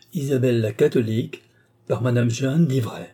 Isabelle la catholique par Madame Jeanne d'Ivray.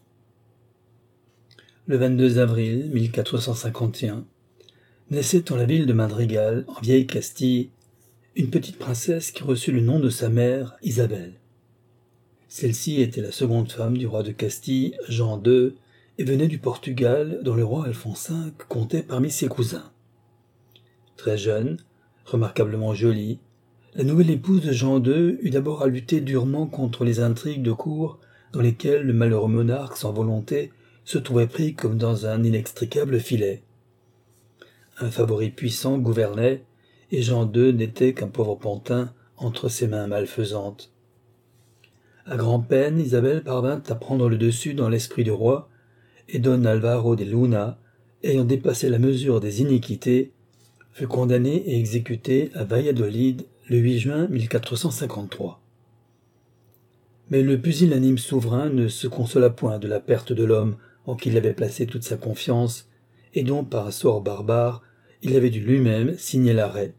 Le 22 avril 1451, naissait dans la ville de Madrigal, en vieille Castille, une petite princesse qui reçut le nom de sa mère, Isabelle. Celle-ci était la seconde femme du roi de Castille, Jean II, et venait du Portugal, dont le roi Alphonse V comptait parmi ses cousins. Très jeune, remarquablement jolie, la nouvelle épouse de Jean II eut d'abord à lutter durement contre les intrigues de cour dans lesquelles le malheureux monarque sans volonté se trouvait pris comme dans un inextricable filet. Un favori puissant gouvernait, et Jean II n'était qu'un pauvre pantin entre ses mains malfaisantes. À grand-peine, Isabelle parvint à prendre le dessus dans l'esprit du roi, et Don Alvaro de Luna, ayant dépassé la mesure des iniquités, fut condamné et exécuté à Valladolid le 8 juin 1453. Mais le pusillanime souverain ne se consola point de la perte de l'homme en qui il avait placé toute sa confiance, et dont, par un sort barbare, il avait dû lui-même signer l'arrêt.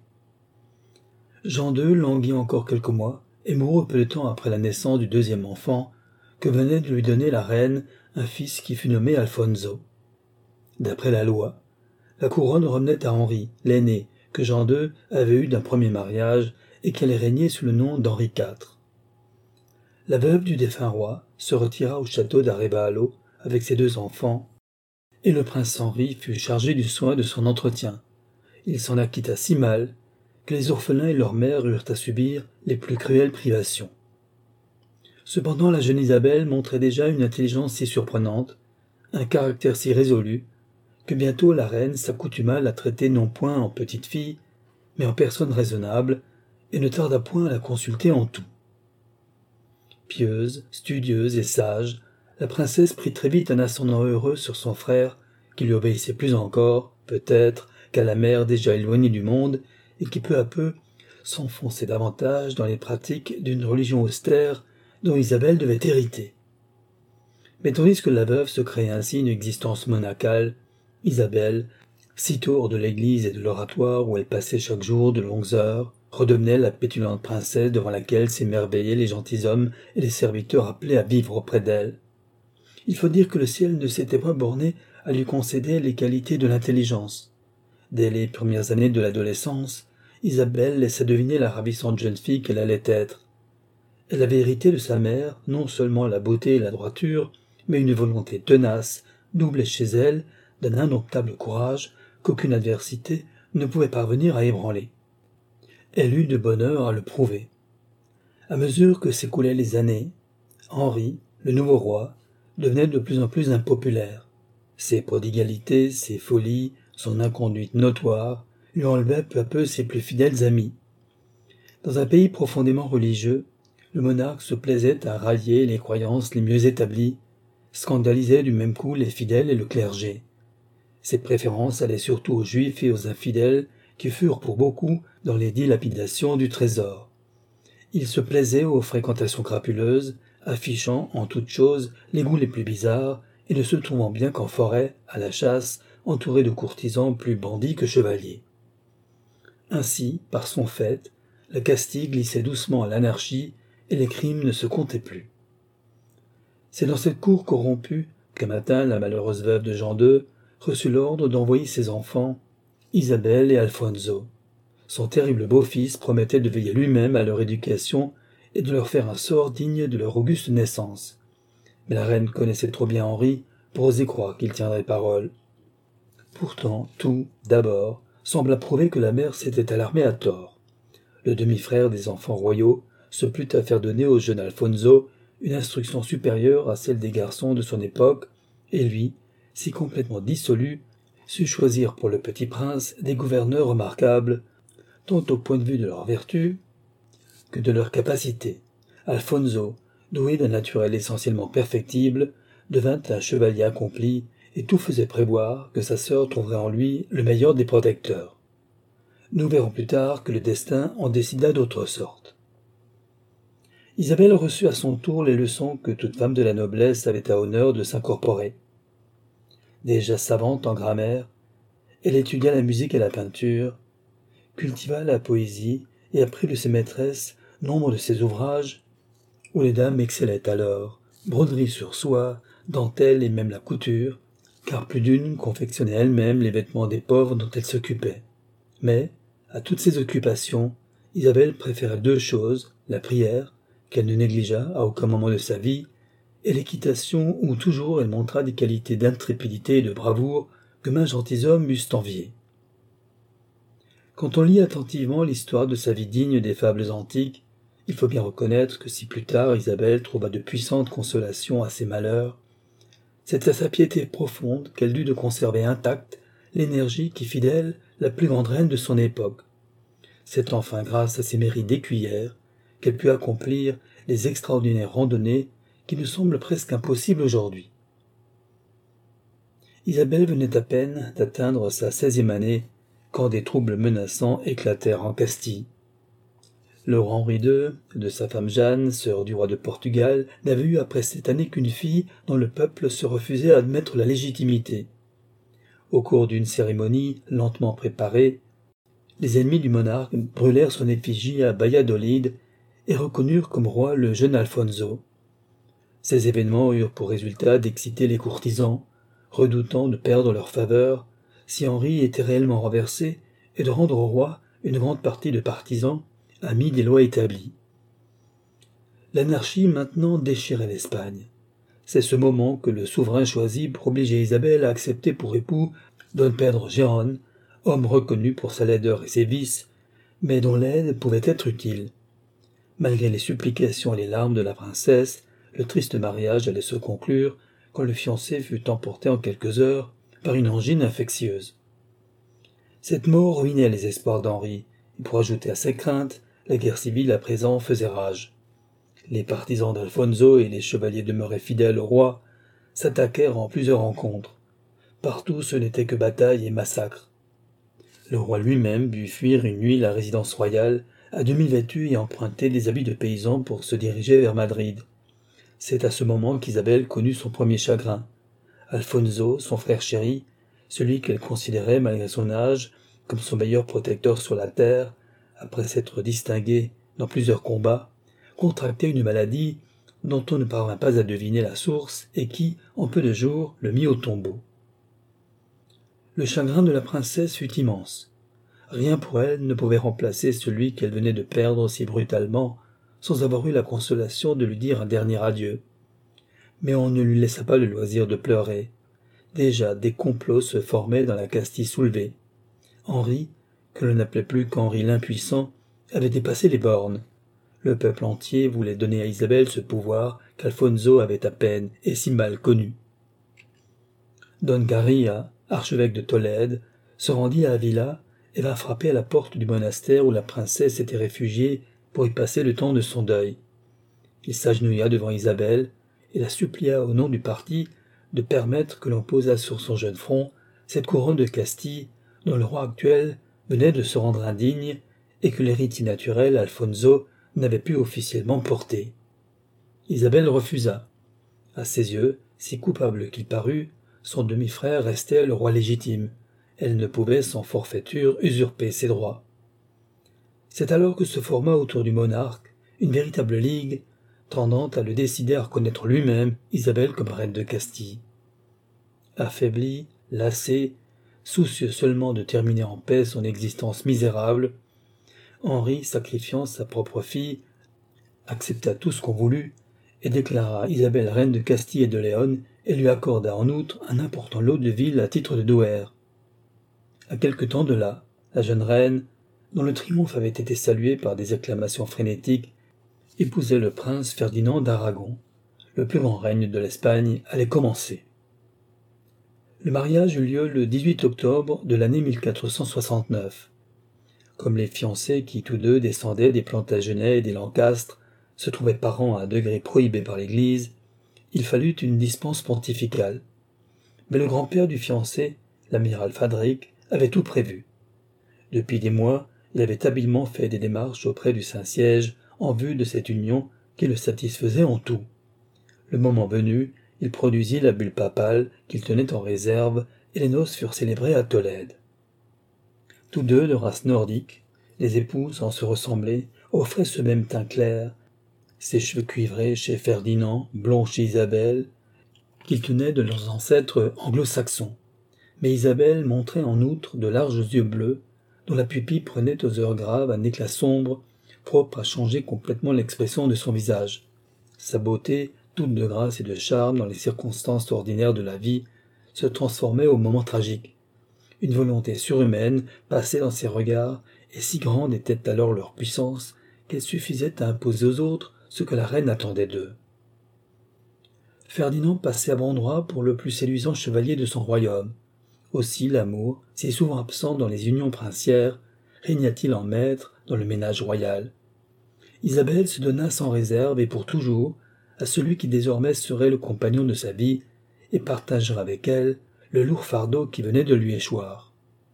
Jean II languit encore quelques mois, et mourut peu de temps après la naissance du deuxième enfant, que venait de lui donner la reine, un fils qui fut nommé Alfonso. D'après la loi, la couronne revenait à Henri, l'aîné, que Jean II avait eu d'un premier mariage et qui allait régner sous le nom d'Henri IV. La veuve du défunt roi se retira au château d'Arevalo avec ses deux enfants, et le prince Henri fut chargé du soin de son entretien. Il s'en acquitta si mal que les orphelins et leurs mères eurent à subir les plus cruelles privations. Cependant, la jeune Isabelle montrait déjà une intelligence si surprenante, un caractère si résolu, que bientôt la reine s'accoutuma à la traiter non point en petite fille, mais en personne raisonnable, et ne tarda point à la consulter en tout. Pieuse, studieuse et sage, la princesse prit très vite un ascendant heureux sur son frère, qui lui obéissait plus encore, peut-être, qu'à la mère déjà éloignée du monde, et qui peu à peu s'enfonçait davantage dans les pratiques d'une religion austère dont Isabelle devait hériter. Mais tandis que la veuve se créait ainsi une existence monacale, Isabelle, sitôt hors de l'église et de l'oratoire où elle passait chaque jour de longues heures, redevenait la pétulante princesse devant laquelle s'émerveillaient les gentilshommes et les serviteurs appelés à vivre auprès d'elle. Il faut dire que le ciel ne s'était pas borné à lui concéder les qualités de l'intelligence. Dès les premières années de l'adolescence, Isabelle laissa deviner la ravissante jeune fille qu'elle allait être. Elle avait hérité de sa mère non seulement la beauté et la droiture, mais une volonté tenace, doublée chez elle d'un indomptable courage qu'aucune adversité ne pouvait parvenir à ébranler. Elle eut de bonne heure à le prouver. À mesure que s'écoulaient les années, Henri, le nouveau roi, devenait de plus en plus impopulaire. Ses prodigalités, ses folies, son inconduite notoire lui enlevaient peu à peu ses plus fidèles amis. Dans un pays profondément religieux, le monarque se plaisait à rallier les croyances les mieux établies, scandalisait du même coup les fidèles et le clergé. Ses préférences allaient surtout aux juifs et aux infidèles qui furent pour beaucoup dans les dilapidations du trésor. Il se plaisait aux fréquentations crapuleuses, affichant en toutes choses les goûts les plus bizarres et ne se trouvant bien qu'en forêt, à la chasse, entouré de courtisans plus bandits que chevaliers. Ainsi, par son fait, la Castille glissait doucement à l'anarchie et les crimes ne se comptaient plus. C'est dans cette cour corrompue qu'un matin la malheureuse veuve de Jean II reçut l'ordre d'envoyer ses enfants, Isabelle et Alfonso. Son terrible beau-fils promettait de veiller lui-même à leur éducation et de leur faire un sort digne de leur auguste naissance. Mais la reine connaissait trop bien Henri pour oser croire qu'il tiendrait parole. Pourtant, tout, d'abord, sembla prouver que la mère s'était alarmée à tort. Le demi-frère des enfants royaux se plut à faire donner au jeune Alfonso une instruction supérieure à celle des garçons de son époque, et lui, si complètement dissolu, sut choisir pour le petit prince des gouverneurs remarquables, tant au point de vue de leur vertu que de leur capacité. Alfonso, doué d'un naturel essentiellement perfectible, devint un chevalier accompli, et tout faisait prévoir que sa sœur trouverait en lui le meilleur des protecteurs. Nous verrons plus tard que le destin en décida d'autre sorte. Isabelle reçut à son tour les leçons que toute femme de la noblesse avait à honneur de s'incorporer. Déjà savante en grammaire, elle étudia la musique et la peinture, cultiva la poésie et apprit de ses maîtresses nombre de ses ouvrages où les dames excellaient alors, broderie sur soie, dentelle et même la couture, car plus d'une confectionnait elle-même les vêtements des pauvres dont elle s'occupait. Mais, à toutes ces occupations, Isabelle préférait deux choses, la prière, qu'elle ne négligea à aucun moment de sa vie, et l'équitation où toujours elle montra des qualités d'intrépidité et de bravoure que maints gentilshommes eussent enviées. Quand on lit attentivement l'histoire de sa vie digne des fables antiques, il faut bien reconnaître que si plus tard Isabelle trouva de puissantes consolations à ses malheurs, c'est à sa piété profonde qu'elle dut de conserver intacte l'énergie qui fit d'elle la plus grande reine de son époque. C'est enfin grâce à ses mérites d'écuyère qu'elle put accomplir les extraordinaires randonnées qui nous semblent presque impossibles aujourd'hui. Isabelle venait à peine d'atteindre sa 16e année quand des troubles menaçants éclatèrent en Castille. Le roi Henri II, de sa femme Jeanne, sœur du roi de Portugal, n'avait eu après cette année qu'une fille dont le peuple se refusait à admettre la légitimité. Au cours d'une cérémonie lentement préparée, les ennemis du monarque brûlèrent son effigie à Valladolid et reconnurent comme roi le jeune Alfonso. Ces événements eurent pour résultat d'exciter les courtisans, redoutant de perdre leur faveur si Henri était réellement renversé et de rendre au roi une grande partie de partisans, amis des lois établies. L'anarchie maintenant déchirait l'Espagne. C'est ce moment que le souverain choisit pour obliger Isabelle à accepter pour époux Don Pedro Girón, homme reconnu pour sa laideur et ses vices, mais dont l'aide pouvait être utile. Malgré les supplications et les larmes de la princesse, le triste mariage allait se conclure quand le fiancé fut emporté en quelques heures par une angine infectieuse. Cette mort ruinait les espoirs d'Henri, et pour ajouter à ses craintes, la guerre civile à présent faisait rage. Les partisans d'Alfonso et les chevaliers demeurés fidèles au roi s'attaquèrent en plusieurs rencontres. Partout ce n'était que bataille et massacre. Le roi lui-même dut fuir une nuit la résidence royale, à demi vêtu et emprunter des habits de paysan pour se diriger vers Madrid. C'est à ce moment qu'Isabelle connut son premier chagrin. Alfonso, son frère chéri, celui qu'elle considérait malgré son âge comme son meilleur protecteur sur la terre, après s'être distingué dans plusieurs combats, contractait une maladie dont on ne parvint pas à deviner la source et qui, en peu de jours, le mit au tombeau. Le chagrin de la princesse fut immense. Rien pour elle ne pouvait remplacer celui qu'elle venait de perdre si brutalement, sans avoir eu la consolation de lui dire un dernier adieu. Mais on ne lui laissa pas le loisir de pleurer. Déjà des complots se formaient dans la Castille soulevée. Henri, que l'on n'appelait plus qu'Henri l'impuissant, avait dépassé les bornes. Le peuple entier voulait donner à Isabelle ce pouvoir qu'Alfonso avait à peine et si mal connu. Don Garria, archevêque de Tolède, se rendit à Avila et vint frapper à la porte du monastère où la princesse s'était réfugiée pour y passer le temps de son deuil. Il s'agenouilla devant Isabelle et la supplia au nom du parti de permettre que l'on posât sur son jeune front cette couronne de Castille dont le roi actuel venait de se rendre indigne et que l'héritier naturel, Alfonso, n'avait pu officiellement porter. Isabelle refusa. À ses yeux, si coupable qu'il parût, son demi-frère restait le roi légitime. Elle ne pouvait, sans forfaiture, usurper ses droits. C'est alors que se forma autour du monarque une véritable ligue, tendant à le décider à reconnaître lui-même Isabelle comme reine de Castille. Affaibli, lassé, soucieux seulement de terminer en paix son existence misérable, Henri, sacrifiant sa propre fille, accepta tout ce qu'on voulut et déclara Isabelle reine de Castille et de Léon et lui accorda en outre un important lot de villes à titre de douaire. À quelque temps de là, la jeune reine, dont le triomphe avait été salué par des acclamations frénétiques, épousait le prince Ferdinand d'Aragon. Le plus grand règne de l'Espagne allait commencer. Le mariage eut lieu le 18 octobre de l'année 1469. Comme les fiancés qui tous deux descendaient des Plantagenets et des Lancastre se trouvaient parents à un degré prohibé par l'Église, il fallut une dispense pontificale. Mais le grand-père du fiancé, l'amiral Fadric, avait tout prévu. Depuis des mois, il avait habilement fait des démarches auprès du Saint-Siège en vue de cette union qui le satisfaisait en tout. Le moment venu, il produisit la bulle papale qu'il tenait en réserve et les noces furent célébrées à Tolède. Tous deux de race nordique, les époux, sans se ressembler, offraient ce même teint clair, ses cheveux cuivrés chez Ferdinand, blonds chez Isabelle, qu'ils tenaient de leurs ancêtres anglo-saxons. Mais Isabelle montrait en outre de larges yeux bleus, dont la pupille prenait aux heures graves un éclat sombre, propre à changer complètement l'expression de son visage. Sa beauté, toute de grâce et de charme dans les circonstances ordinaires de la vie, se transformait au moment tragique. Une volonté surhumaine passait dans ses regards, et si grande était alors leur puissance qu'elle suffisait à imposer aux autres ce que la reine attendait d'eux. Ferdinand passait à bon droit pour le plus séduisant chevalier de son royaume. Aussi l'amour, si souvent absent dans les unions princières, régna-t-il en maître dans le ménage royal. Isabelle se donna sans réserve et pour toujours à celui qui désormais serait le compagnon de sa vie et partagerait avec elle le lourd fardeau qui venait de lui échoir.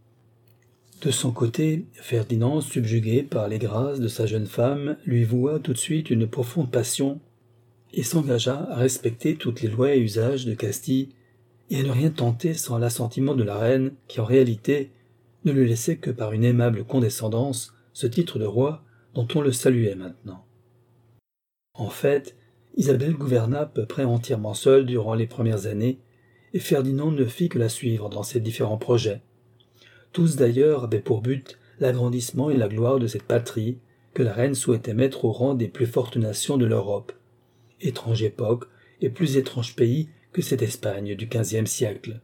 De son côté, Ferdinand, subjugué par les grâces de sa jeune femme, lui voua tout de suite une profonde passion et s'engagea à respecter toutes les lois et usages de Castille et à ne rien tenter sans l'assentiment de la reine qui, en réalité, ne lui laissait que par une aimable condescendance ce titre de roi dont on le saluait maintenant. En fait, Isabelle gouverna à peu près entièrement seule durant les premières années, et Ferdinand ne fit que la suivre dans ses différents projets. Tous d'ailleurs avaient pour but l'agrandissement et la gloire de cette patrie que la reine souhaitait mettre au rang des plus fortes nations de l'Europe. Étrange époque et plus étrange pays que cette Espagne du XVe siècle.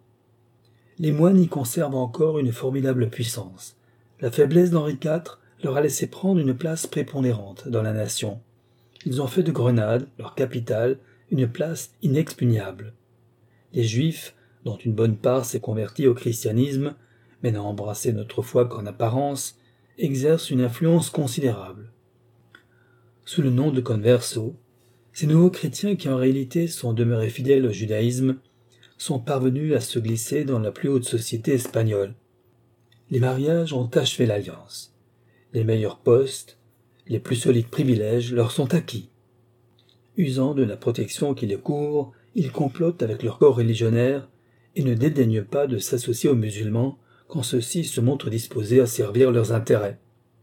Les moines y conservent encore une formidable puissance. La faiblesse d'Henri IV leur a laissé prendre une place prépondérante dans la nation. Ils ont fait de Grenade, leur capitale, une place inexpugnable. Les Juifs, dont une bonne part s'est convertie au christianisme, mais n'a embrassé notre foi qu'en apparence, exercent une influence considérable. Sous le nom de conversos, ces nouveaux chrétiens qui en réalité sont demeurés fidèles au judaïsme sont parvenus à se glisser dans la plus haute société espagnole. Les mariages ont achevé l'alliance. Les meilleurs postes, les plus solides privilèges leur sont acquis. Usant de la protection qui les couvre, ils complotent avec leurs corps religionnaires et ne dédaignent pas de s'associer aux musulmans quand ceux-ci se montrent disposés à servir leurs intérêts.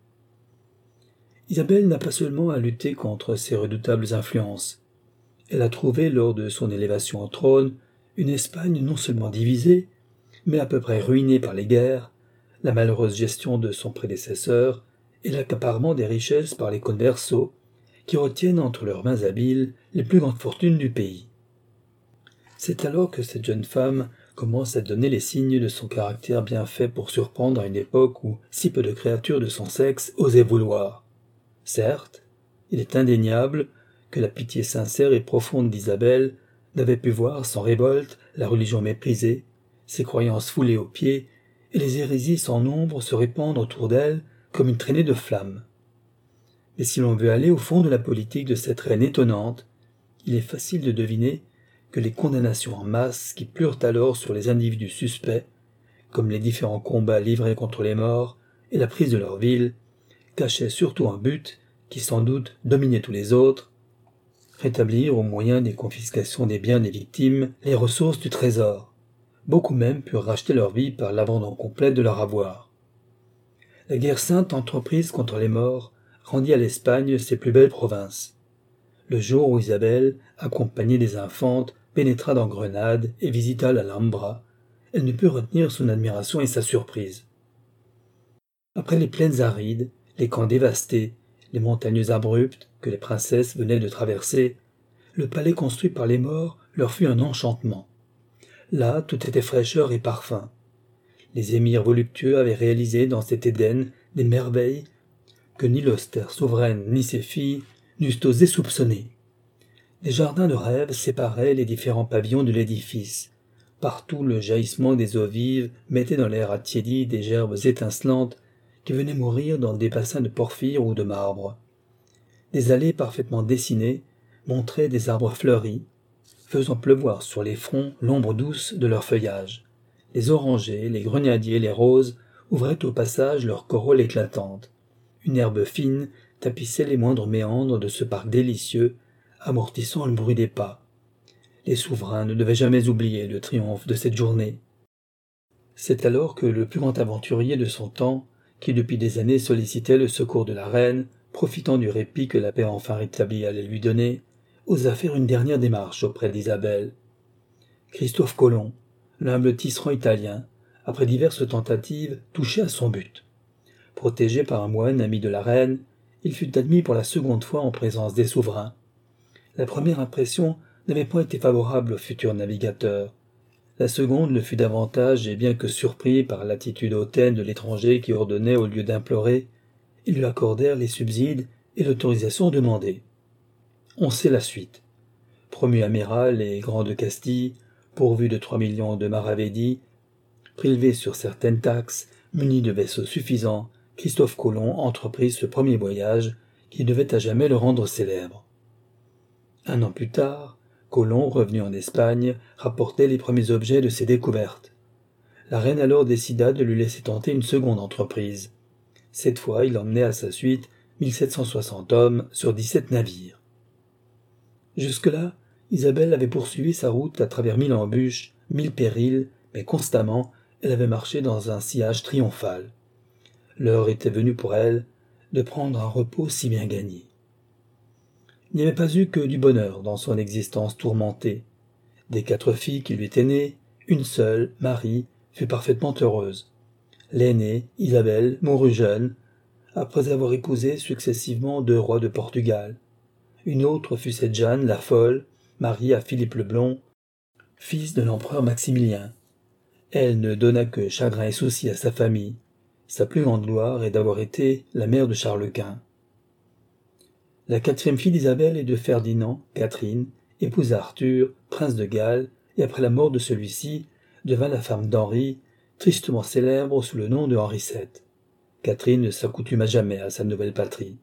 Isabelle n'a pas seulement à lutter contre ces redoutables influences. Elle a trouvé, lors de son élévation au trône, une Espagne non seulement divisée, mais à peu près ruinée par les guerres, la malheureuse gestion de son prédécesseur et l'accaparement des richesses par les conversos, qui retiennent entre leurs mains habiles les plus grandes fortunes du pays. C'est alors que cette jeune femme commence à donner les signes de son caractère bien fait pour surprendre à une époque où si peu de créatures de son sexe osaient vouloir. Certes, il est indéniable que la pitié sincère et profonde d'Isabelle n'avait pu voir sans révolte la religion méprisée, ses croyances foulées aux pieds et les hérésies sans nombre se répandre autour d'elle comme une traînée de flammes. Mais si l'on veut aller au fond de la politique de cette reine étonnante, il est facile de deviner que les condamnations en masse qui plurent alors sur les individus suspects, comme les différents combats livrés contre les morts et la prise de leur ville, cachaient surtout un but qui sans doute dominait tous les autres, rétablir au moyen des confiscations des biens des victimes les ressources du trésor. Beaucoup même purent racheter leur vie par l'abandon complet de leur avoir. La guerre sainte entreprise contre les morts rendit à l'Espagne ses plus belles provinces. Le jour où Isabelle, accompagnée des infantes, pénétra dans Grenade et visita l'Alhambra, elle ne put retenir son admiration et sa surprise. Après les plaines arides, les camps dévastés, les montagnes abruptes que les princesses venaient de traverser, le palais construit par les morts leur fut un enchantement. Là, tout était fraîcheur et parfum. Les émirs voluptueux avaient réalisé dans cet Éden des merveilles que ni l'austère souveraine ni ses filles n'eussent osé soupçonner. Les jardins de rêve séparaient les différents pavillons de l'édifice. Partout le jaillissement des eaux vives mettait dans l'air attiédi des gerbes étincelantes qui venaient mourir dans des bassins de porphyre ou de marbre. Des allées parfaitement dessinées montraient des arbres fleuris, faisant pleuvoir sur les fronts l'ombre douce de leur feuillage. Les orangers, les grenadiers, les roses ouvraient au passage leurs corolles éclatantes. Une herbe fine tapissait les moindres méandres de ce parc délicieux, amortissant le bruit des pas. Les souverains ne devaient jamais oublier le triomphe de cette journée. C'est alors que le plus grand aventurier de son temps, qui depuis des années sollicitait le secours de la reine, profitant du répit que la paix enfin rétablie allait lui donner, osa faire une dernière démarche auprès d'Isabelle. Christophe Colomb, l'humble tisserand italien, après diverses tentatives, touchait à son but. Protégé par un moine ami de la reine, il fut admis pour la seconde fois en présence des souverains. La première impression n'avait point été favorable au futur navigateur. La seconde le fut davantage, et bien que surpris par l'attitude hautaine de l'étranger qui ordonnait au lieu d'implorer, ils lui accordèrent les subsides et l'autorisation demandée. On sait la suite. Promu amiral et grand de Castille, pourvu de 3 millions de maravédis, prélevé sur certaines taxes, muni de vaisseaux suffisants, Christophe Colomb entreprit ce premier voyage qui devait à jamais le rendre célèbre. 1 an plus tard, Colomb, revenu en Espagne, rapportait les premiers objets de ses découvertes. La reine alors décida de lui laisser tenter une seconde entreprise. Cette fois, il emmenait à sa suite 1760 hommes sur 17 navires. Jusque-là, Isabelle avait poursuivi sa route à travers 1000 embûches, 1000 périls, mais constamment, elle avait marché dans un sillage triomphal. L'heure était venue pour elle de prendre un repos si bien gagné. Il n'y avait pas eu que du bonheur dans son existence tourmentée. Des 4 filles qui lui étaient nées, une seule, Marie, fut parfaitement heureuse. L'aînée, Isabelle, mourut jeune, après avoir épousé successivement 2 rois de Portugal. Une autre fut cette Jeanne, la folle, mariée à Philippe le Blond, fils de l'empereur Maximilien. Elle ne donna que chagrin et souci à sa famille. Sa plus grande gloire est d'avoir été la mère de Charles Quint. La 4e fille d'Isabelle et de Ferdinand, Catherine, épousa Arthur, prince de Galles, et après la mort de celui-ci, devint la femme d'Henri, tristement célèbre sous le nom de Henri VII. Catherine ne s'accoutuma jamais à sa nouvelle patrie.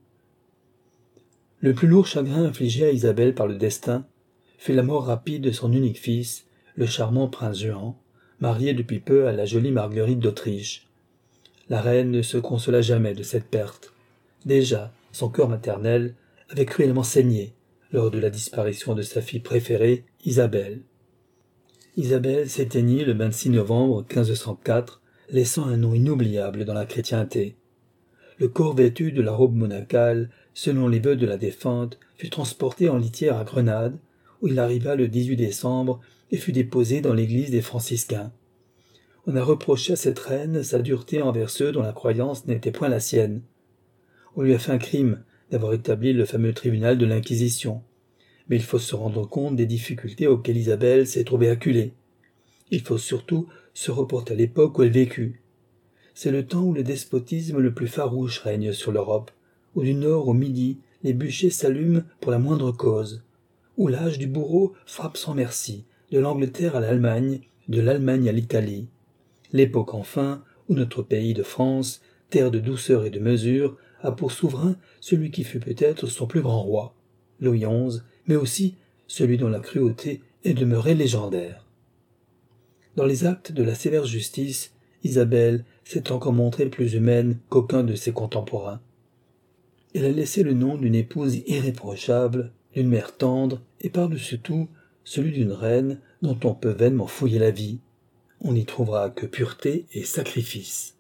Le plus lourd chagrin infligé à Isabelle par le destin fut la mort rapide de son unique fils, le charmant prince Jehan, marié depuis peu à la jolie Marguerite d'Autriche. La reine ne se consola jamais de cette perte. Déjà, son cœur maternel avait cruellement saigné lors de la disparition de sa fille préférée, Isabelle. Isabelle s'éteignit le 26 novembre 1504, laissant un nom inoubliable dans la chrétienté. Le corps vêtu de la robe monacale, selon les vœux de la défunte, fut transporté en litière à Grenade, où il arriva le 18 décembre et fut déposé dans l'église des franciscains. On a reproché à cette reine sa dureté envers ceux dont la croyance n'était point la sienne. On lui a fait un crime d'avoir établi le fameux tribunal de l'Inquisition, mais il faut se rendre compte des difficultés auxquelles Isabelle s'est trouvée acculée. Il faut surtout se reporter à l'époque où elle vécut. C'est le temps où le despotisme le plus farouche règne sur l'Europe, où du nord au midi les bûchers s'allument pour la moindre cause, où l'âge du bourreau frappe sans merci, de l'Angleterre à l'Allemagne, de l'Allemagne à l'Italie. L'époque enfin où notre pays de France, terre de douceur et de mesure, a pour souverain celui qui fut peut-être son plus grand roi, Louis XI, mais aussi celui dont la cruauté est demeurée légendaire. Dans les actes de la sévère justice, Isabelle s'est encore montrée plus humaine qu'aucun de ses contemporains. Elle a laissé le nom d'une épouse irréprochable, d'une mère tendre, et par-dessus tout, celui d'une reine dont on peut vainement fouiller la vie. On n'y trouvera que pureté et sacrifice.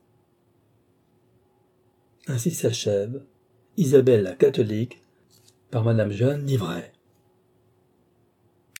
Ainsi s'achève Isabelle la catholique par Madame Jeanne Livray.